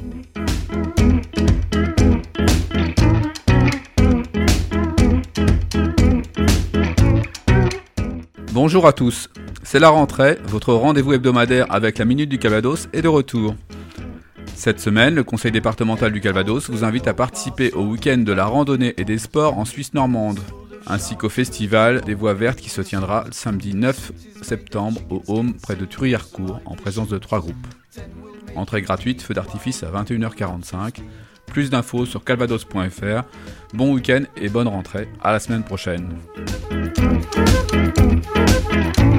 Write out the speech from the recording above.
Bonjour à tous, c'est la rentrée, votre rendez-vous hebdomadaire avec la Minute du Calvados est de retour. Cette semaine, le conseil départemental du Calvados vous invite à participer au week-end de la randonnée et des sports en Suisse normande, ainsi qu'au festival des Voies Vertes qui se tiendra le samedi 9 septembre au Home près de Thury-Harcourt en présence de 3 groupes. Entrée gratuite, feu d'artifice à 21h45. Plus d'infos sur calvados.fr. Bon week-end et bonne rentrée. À la semaine prochaine.